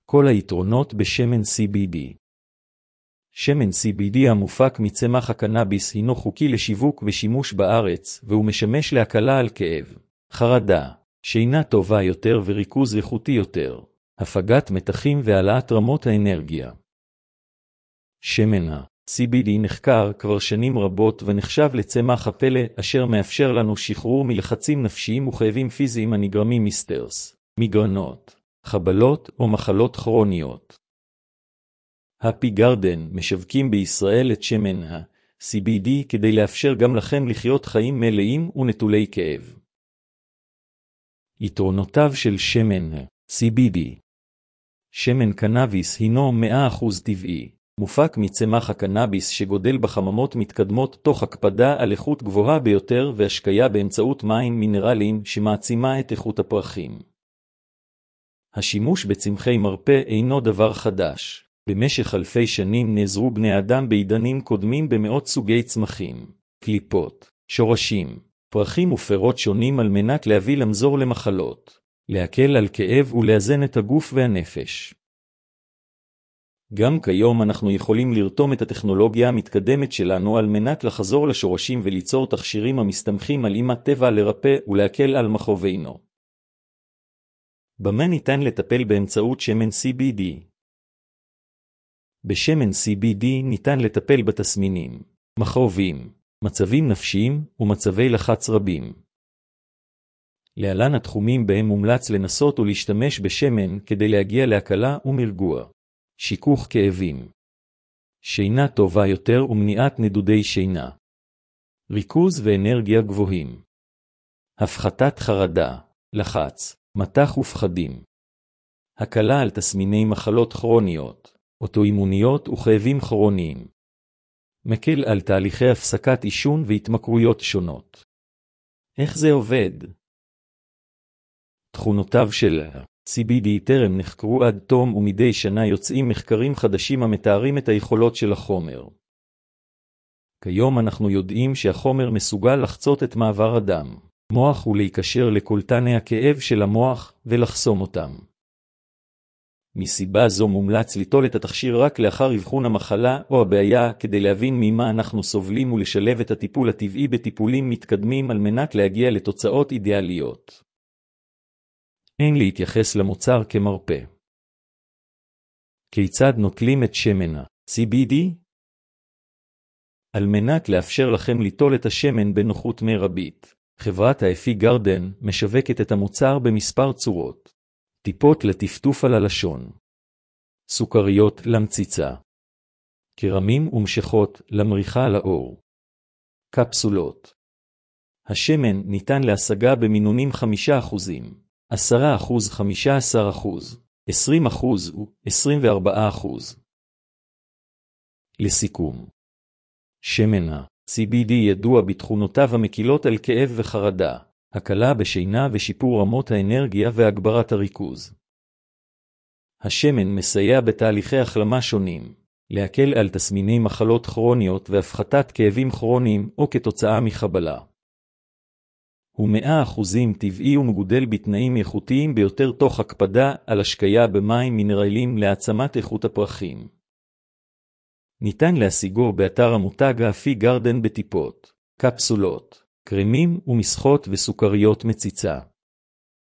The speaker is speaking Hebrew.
כל היתרונות בשמן CBD. שמן CBD המופק מצמח הקנאביס הינו חוקי לשיווק ושימוש בארץ, והוא משמש להקלה על כאב, חרדה, שינה טובה יותר וריכוז איכותי יותר, הפגת מתחים והעלאת רמות האנרגיה. שמן ה-CBD נחקר כבר שנים רבות ונחשב לצמח הפלא אשר מאפשר לנו שחרור מלחצים נפשיים וכאבים פיזיים הנגרמים מסטרס, מיגרנות, חבלות או מחלות כרוניות. הפי גרדן משווקים בישראל את שמן ה-CBD כדי לאפשר גם לכם לחיות חיים מלאים ונטולי כאב. יתרונותיו של שמן ה-CBD. שמן קנאביס הינו 100% טבעי, מופק מצמח הקנאביס שגודל בחממות מתקדמות תוך הקפדה על איכות גבוהה ביותר והשקיה באמצעות מים מינרליים שמעצימה את איכות הפרחים. השימוש בצמחי מרפא אינו דבר חדש. במשך אלפי שנים נעזרו בני אדם בעידנים קודמים במאות סוגי צמחים, קליפות, שורשים, פרחים ופירות שונים על מנת להביא למזור למחלות, להקל על כאב ולאזן את הגוף והנפש. גם כיום אנחנו יכולים לרתום את הטכנולוגיה המתקדמת שלנו על מנת לחזור לשורשים וליצור תכשירים המסתמכים על אימת טבע לרפא ולהקל על מכאובינו. במה ניתן לטפל באמצעות שמן CBD? בשמן CBD ניתן לטפל בתסמינים, מכאובים, מצבים נפשיים ומצבי לחץ רבים. להלן התחומים בהם מומלץ לנסות ולהשתמש בשמן כדי להגיע להקלה ומרגוע. שיכוך כאבים, שינה טובה יותר ומניעת נדודי שינה, ריכוז ואנרגיה גבוהים, הפחתת חרדה, לחץ, מתח ופחדים, הקלה על תסמיני מחלות כרוניות, אוטואימוניות וכאבים כרוניים, מקל על תהליכי הפסקת עישון והתמכרויות שונות. איך זה עובד? תכונותיו של CBD טרם נחקרו עד תום ומדי שנה יוצאים מחקרים חדשים המתארים את היכולות של החומר. כיום אנחנו יודעים שהחומר מסוגל לחצות את מעבר הדם, מוח ולהיקשר לקולטני הכאב של המוח ולחסום אותם. מסיבה זו מומלץ ליטול את התכשיר רק לאחר אבחון המחלה או הבעיה כדי להבין ממה אנחנו סובלים ולשלב את הטיפול הטבעי בטיפולים מתקדמים על מנת להגיע לתוצאות אידיאליות. אין להתייחס למוצר כמרפא. כיצד נוטלים את שמן ה-CBD? על מנת לאפשר לכם ליטול את השמן בנוחות מרבית, חברת האפי גרדן משווקת את המוצר במספר צורות. טיפות לטפטוף על הלשון, סוכריות למציצה, קרמים ומשכות למריחה על האור, קפסולות. השמן ניתן להשגה במינונים 5%, 10%, 15%, 20% ו-24%. לסיכום, שמן ה-CBD ידוע בתכונותיו המקילות על כאב וחרדה, הקלה בשינה ושיפור רמות האנרגיה והגברת הריכוז. השמן מסייע בתהליכי החלמה שונים, להקל על תסמיני מחלות כרוניות והפחתת כאבים כרוניים או כתוצאה מחבלה. הוא 100% טבעי ומגודל בתנאים איכותיים ביותר תוך הקפדה על השקיה במים מינרליים להעצמת איכות הפרחים. ניתן להשיגו באתר המותג האפי גרדן בטיפות, קפסולות, קרמים ומשחות וסוכריות מציצה.